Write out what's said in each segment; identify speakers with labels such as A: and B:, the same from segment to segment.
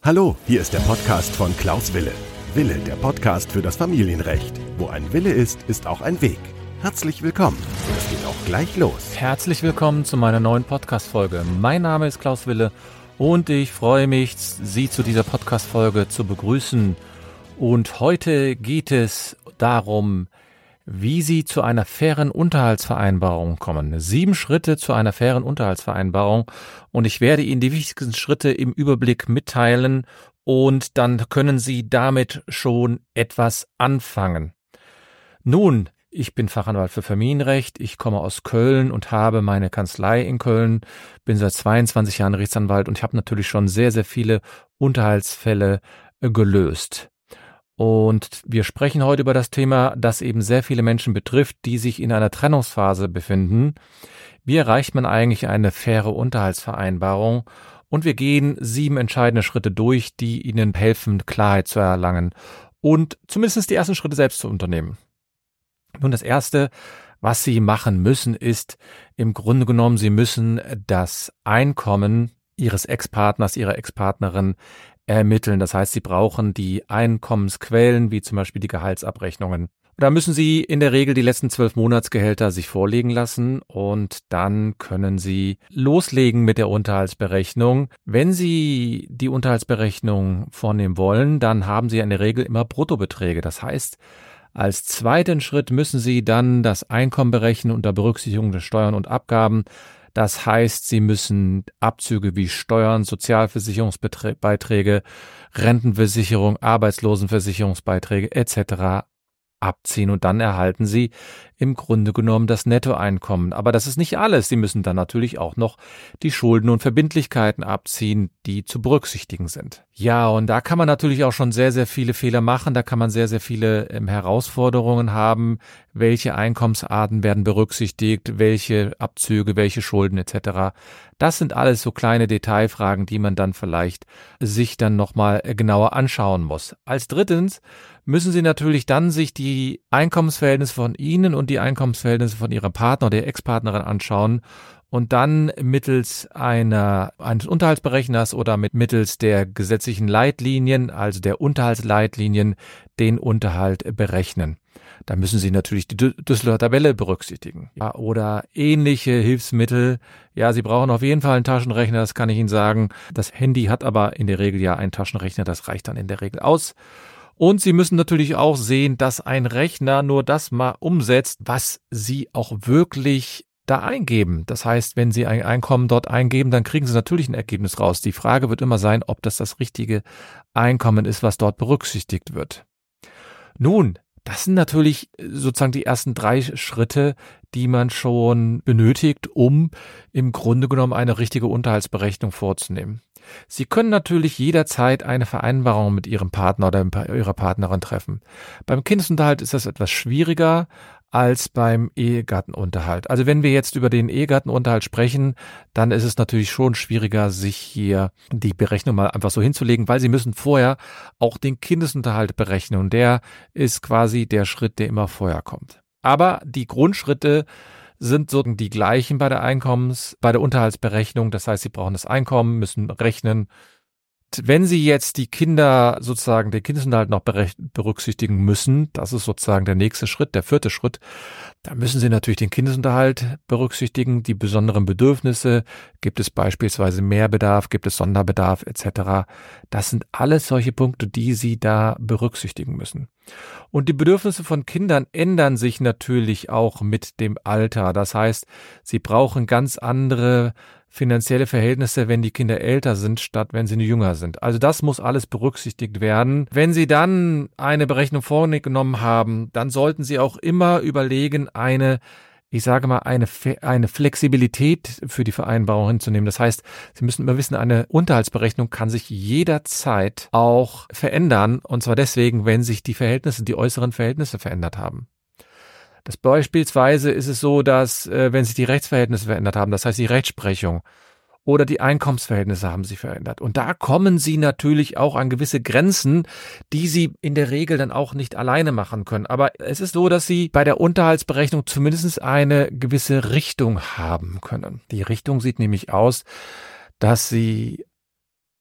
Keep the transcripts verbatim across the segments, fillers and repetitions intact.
A: Hallo, hier ist der Podcast von Klaus Wille. Wille, der Podcast für das Familienrecht. Wo ein Wille ist, ist auch ein Weg. Herzlich willkommen. Es geht auch gleich los.
B: Herzlich willkommen zu meiner neuen Podcast-Folge. Mein Name ist Klaus Wille und ich freue mich, Sie zu dieser Podcast-Folge zu begrüßen. Und heute geht es darum, wie Sie zu einer fairen Unterhaltsvereinbarung kommen. Sieben Schritte zu einer fairen Unterhaltsvereinbarung. Und ich werde Ihnen die wichtigsten Schritte im Überblick mitteilen und dann können Sie damit schon etwas anfangen. Nun, ich bin Fachanwalt für Familienrecht, ich komme aus Köln und habe meine Kanzlei in Köln, bin seit zweiundzwanzig Jahren Rechtsanwalt und ich habe natürlich schon sehr, sehr viele Unterhaltsfälle gelöst. Und wir sprechen heute über das Thema, das eben sehr viele Menschen betrifft, die sich in einer Trennungsphase befinden. Wie erreicht man eigentlich eine faire Unterhaltsvereinbarung? Und wir gehen sieben entscheidende Schritte durch, die Ihnen helfen, Klarheit zu erlangen und zumindest die ersten Schritte selbst zu unternehmen. Nun, das Erste, was Sie machen müssen, ist im Grunde genommen, Sie müssen das Einkommen Ihres Ex-Partners, Ihrer Ex-Partnerin ermitteln. Das heißt, Sie brauchen die Einkommensquellen, wie zum Beispiel die Gehaltsabrechnungen. Da müssen Sie in der Regel die letzten zwölf Monatsgehälter sich vorlegen lassen und dann können Sie loslegen mit der Unterhaltsberechnung. Wenn Sie die Unterhaltsberechnung vornehmen wollen, dann haben Sie in der Regel immer Bruttobeträge. Das heißt, als zweiten Schritt müssen Sie dann das Einkommen berechnen unter Berücksichtigung der Steuern und Abgaben. Das heißt, Sie müssen Abzüge wie Steuern, Sozialversicherungsbeiträge, Rentenversicherung, Arbeitslosenversicherungsbeiträge et cetera abziehen und dann erhalten Sie im Grunde genommen das Nettoeinkommen. Aber das ist nicht alles. Sie müssen dann natürlich auch noch die Schulden und Verbindlichkeiten abziehen, die zu berücksichtigen sind. Ja, und da kann man natürlich auch schon sehr, sehr viele Fehler machen. Da kann man sehr, sehr viele ähm, Herausforderungen haben. Welche Einkommensarten werden berücksichtigt, welche Abzüge, welche Schulden et cetera. Das sind alles so kleine Detailfragen, die man dann vielleicht sich dann nochmal genauer anschauen muss. Als drittens müssen Sie natürlich dann sich die Einkommensverhältnisse von Ihnen und die Einkommensverhältnisse von Ihrem Partner oder der Ex-Partnerin anschauen und dann mittels einer eines Unterhaltsberechners oder mit mittels der gesetzlichen Leitlinien, also der Unterhaltsleitlinien, den Unterhalt berechnen. Da müssen Sie natürlich die Düsseldorfer Tabelle berücksichtigen. Ja, oder ähnliche Hilfsmittel. Ja, Sie brauchen auf jeden Fall einen Taschenrechner, das kann ich Ihnen sagen. Das Handy hat aber in der Regel ja einen Taschenrechner, das reicht dann in der Regel aus. Und Sie müssen natürlich auch sehen, dass ein Rechner nur das mal umsetzt, was Sie auch wirklich da eingeben. Das heißt, wenn Sie ein Einkommen dort eingeben, dann kriegen Sie natürlich ein Ergebnis raus. Die Frage wird immer sein, ob das das richtige Einkommen ist, was dort berücksichtigt wird. Nun, das sind natürlich sozusagen die ersten drei Schritte, die man schon benötigt, um im Grunde genommen eine richtige Unterhaltsberechnung vorzunehmen. Sie können natürlich jederzeit eine Vereinbarung mit Ihrem Partner oder Ihrer Partnerin treffen. Beim Kindesunterhalt ist das etwas schwieriger als beim Ehegattenunterhalt. Also wenn wir jetzt über den Ehegattenunterhalt sprechen, dann ist es natürlich schon schwieriger, sich hier die Berechnung mal einfach so hinzulegen, weil Sie müssen vorher auch den Kindesunterhalt berechnen und der ist quasi der Schritt, der immer vorher kommt. Aber die Grundschritte sind so die gleichen bei der Einkommens, bei der Unterhaltsberechnung. Das heißt, Sie brauchen das Einkommen, müssen rechnen. Wenn Sie jetzt die Kinder sozusagen, den Kindesunterhalt noch berücksichtigen müssen, das ist sozusagen der nächste Schritt, der vierte Schritt, da müssen Sie natürlich den Kindesunterhalt berücksichtigen, die besonderen Bedürfnisse, gibt es beispielsweise Mehrbedarf, gibt es Sonderbedarf et cetera. Das sind alles solche Punkte, die Sie da berücksichtigen müssen. Und die Bedürfnisse von Kindern ändern sich natürlich auch mit dem Alter. Das heißt, sie brauchen ganz andere finanzielle Verhältnisse, wenn die Kinder älter sind, statt wenn sie jünger sind. Also das muss alles berücksichtigt werden. Wenn Sie dann eine Berechnung vorgenommen haben, dann sollten Sie auch immer überlegen, eine, ich sage mal, eine, eine Flexibilität für die Vereinbarung hinzunehmen. Das heißt, Sie müssen immer wissen, eine Unterhaltsberechnung kann sich jederzeit auch verändern. Und zwar deswegen, wenn sich die Verhältnisse, die äußeren Verhältnisse verändert haben. Das beispielsweise ist es so, dass äh, wenn sich die Rechtsverhältnisse verändert haben, das heißt die Rechtsprechung oder die Einkommensverhältnisse haben sich verändert. Und da kommen Sie natürlich auch an gewisse Grenzen, die Sie in der Regel dann auch nicht alleine machen können. Aber es ist so, dass Sie bei der Unterhaltsberechnung zumindest eine gewisse Richtung haben können. Die Richtung sieht nämlich aus, dass Sie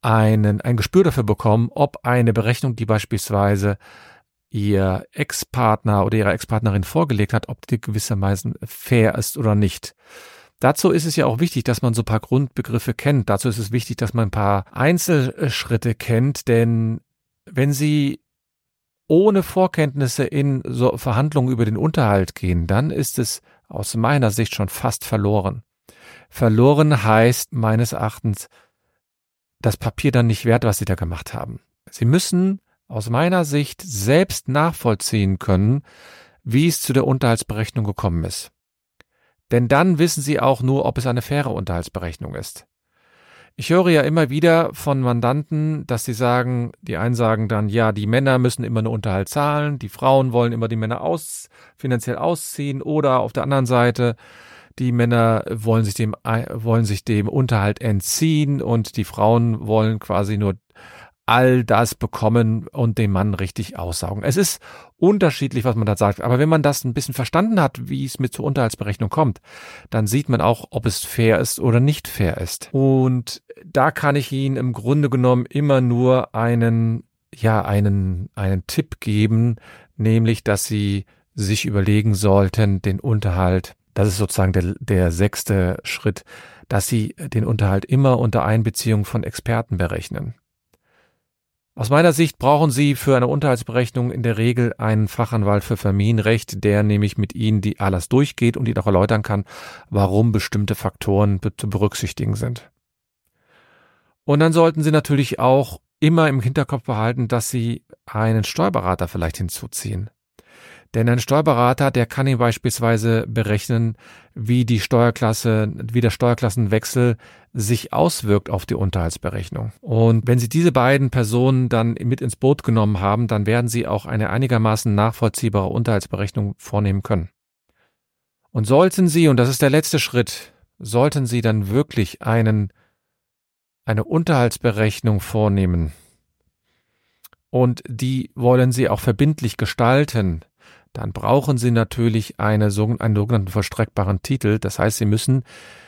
B: einen, ein Gespür dafür bekommen, ob eine Berechnung, die beispielsweise ihr Ex-Partner oder ihre Ex-Partnerin vorgelegt hat, ob die gewissermaßen fair ist oder nicht. Dazu ist es ja auch wichtig, dass man so ein paar Grundbegriffe kennt. Dazu ist es wichtig, dass man ein paar Einzelschritte kennt, denn wenn Sie ohne Vorkenntnisse in so Verhandlungen über den Unterhalt gehen, dann ist es aus meiner Sicht schon fast verloren. Verloren heißt meines Erachtens das Papier dann nicht wert, was Sie da gemacht haben. Sie müssen aus meiner Sicht selbst nachvollziehen können, wie es zu der Unterhaltsberechnung gekommen ist. Denn dann wissen Sie auch nur, ob es eine faire Unterhaltsberechnung ist. Ich höre ja immer wieder von Mandanten, dass sie sagen, die einen sagen dann, ja, die Männer müssen immer einen Unterhalt zahlen, die Frauen wollen immer die Männer aus, finanziell ausziehen, oder auf der anderen Seite, die Männer wollen sich dem, wollen sich dem Unterhalt entziehen und die Frauen wollen quasi nur all das bekommen und den Mann richtig aussaugen. Es ist unterschiedlich, was man da sagt, aber wenn man das ein bisschen verstanden hat, wie es mit zur Unterhaltsberechnung kommt, dann sieht man auch, ob es fair ist oder nicht fair ist. Und da kann ich Ihnen im Grunde genommen immer nur einen, ja, einen, einen Tipp geben, nämlich, dass Sie sich überlegen sollten, den Unterhalt, das ist sozusagen der, der sechste Schritt, dass Sie den Unterhalt immer unter Einbeziehung von Experten berechnen. Aus meiner Sicht brauchen Sie für eine Unterhaltsberechnung in der Regel einen Fachanwalt für Familienrecht, der nämlich mit Ihnen die alles durchgeht und Ihnen auch erläutern kann, warum bestimmte Faktoren zu berücksichtigen sind. Und dann sollten Sie natürlich auch immer im Hinterkopf behalten, dass Sie einen Steuerberater vielleicht hinzuziehen. Denn ein Steuerberater, der kann Ihnen beispielsweise berechnen, wie die Steuerklasse, wie der Steuerklassenwechsel sich auswirkt auf die Unterhaltsberechnung. Und wenn Sie diese beiden Personen dann mit ins Boot genommen haben, dann werden Sie auch eine einigermaßen nachvollziehbare Unterhaltsberechnung vornehmen können. Und sollten Sie, und das ist der letzte Schritt, sollten Sie dann wirklich einen, eine Unterhaltsberechnung vornehmen und die wollen Sie auch verbindlich gestalten, dann brauchen Sie natürlich eine, einen sogenannten vollstreckbaren Titel. Das heißt, Sie müssen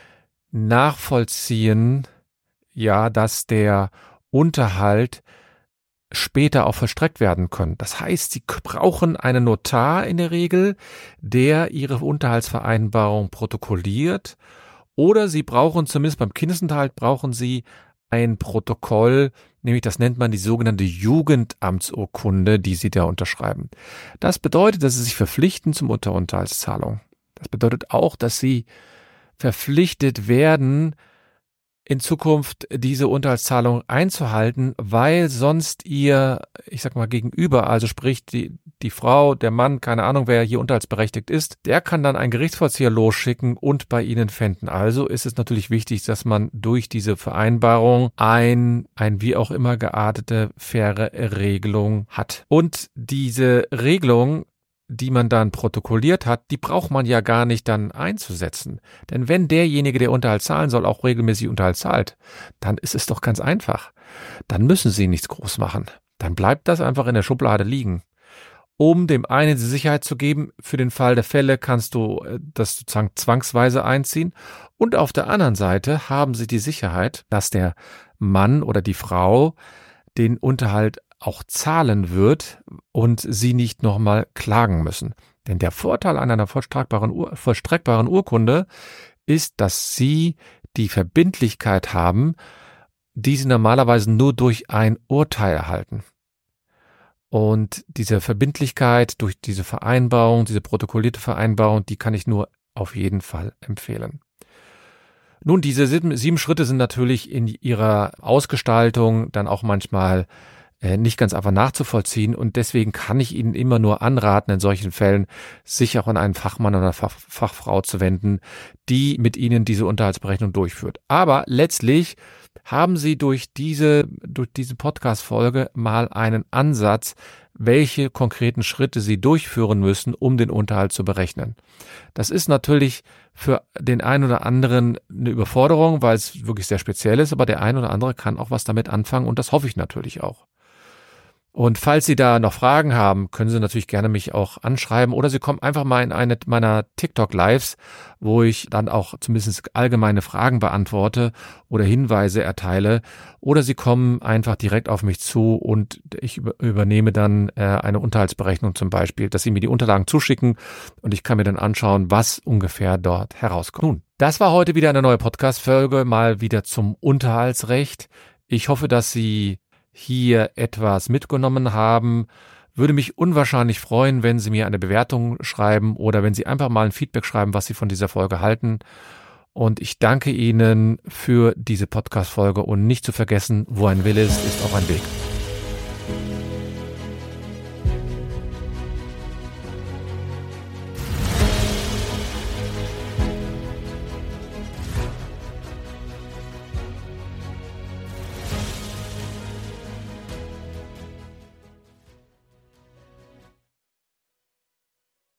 B: nachvollziehen, ja, dass der Unterhalt später auch vollstreckt werden kann. Das heißt, Sie brauchen einen Notar in der Regel, der Ihre Unterhaltsvereinbarung protokolliert, oder Sie brauchen, zumindest beim Kindesunterhalt, brauchen Sie ein Protokoll, nämlich das nennt man die sogenannte Jugendamtsurkunde, die Sie da unterschreiben. Das bedeutet, dass Sie sich verpflichten zum Unterhaltszahlung. Das bedeutet auch, dass Sie verpflichtet werden, in Zukunft diese Unterhaltszahlung einzuhalten, weil sonst Ihr, ich sag mal, Gegenüber, also sprich die, die Frau, der Mann, keine Ahnung, wer hier unterhaltsberechtigt ist, der kann dann einen Gerichtsvollzieher losschicken und bei Ihnen pfänden. Also ist es natürlich wichtig, dass man durch diese Vereinbarung ein, ein wie auch immer geartete, faire Regelung hat. Und diese Regelung, die man dann protokolliert hat, die braucht man ja gar nicht dann einzusetzen. Denn wenn derjenige, der Unterhalt zahlen soll, auch regelmäßig Unterhalt zahlt, dann ist es doch ganz einfach. Dann müssen Sie nichts groß machen. Dann bleibt das einfach in der Schublade liegen. Um dem einen die Sicherheit zu geben, für den Fall der Fälle kannst du das sozusagen zwangsweise einziehen. Und auf der anderen Seite haben Sie die Sicherheit, dass der Mann oder die Frau den Unterhalt auch zahlen wird und Sie nicht nochmal klagen müssen. Denn der Vorteil an einer vollstreckbaren, Ur- vollstreckbaren Urkunde ist, dass Sie die Verbindlichkeit haben, die Sie normalerweise nur durch ein Urteil erhalten. Und diese Verbindlichkeit durch diese Vereinbarung, diese protokollierte Vereinbarung, die kann ich nur auf jeden Fall empfehlen. Nun, diese sieben, sieben Schritte sind natürlich in ihrer Ausgestaltung dann auch manchmal nicht ganz einfach nachzuvollziehen, und deswegen kann ich Ihnen immer nur anraten, in solchen Fällen sich auch an einen Fachmann oder Fach, Fachfrau zu wenden, die mit Ihnen diese Unterhaltsberechnung durchführt. Aber letztlich haben Sie durch diese, durch diese Podcast-Folge mal einen Ansatz, welche konkreten Schritte Sie durchführen müssen, um den Unterhalt zu berechnen. Das ist natürlich für den einen oder anderen eine Überforderung, weil es wirklich sehr speziell ist, aber der ein oder andere kann auch was damit anfangen, und das hoffe ich natürlich auch. Und falls Sie da noch Fragen haben, können Sie natürlich gerne mich auch anschreiben oder Sie kommen einfach mal in eine meiner TikTok-Lives, wo ich dann auch zumindest allgemeine Fragen beantworte oder Hinweise erteile. Oder Sie kommen einfach direkt auf mich zu und ich übernehme dann äh, eine Unterhaltsberechnung zum Beispiel, dass Sie mir die Unterlagen zuschicken und ich kann mir dann anschauen, was ungefähr dort herauskommt. Nun, das war heute wieder eine neue Podcast-Folge, mal wieder zum Unterhaltsrecht. Ich hoffe, dass Sie hier etwas mitgenommen haben. Würde mich unwahrscheinlich freuen, wenn Sie mir eine Bewertung schreiben oder wenn Sie einfach mal ein Feedback schreiben, was Sie von dieser Folge halten. Und ich danke Ihnen für diese Podcast-Folge und nicht zu vergessen, wo ein Wille ist, ist auch ein Weg.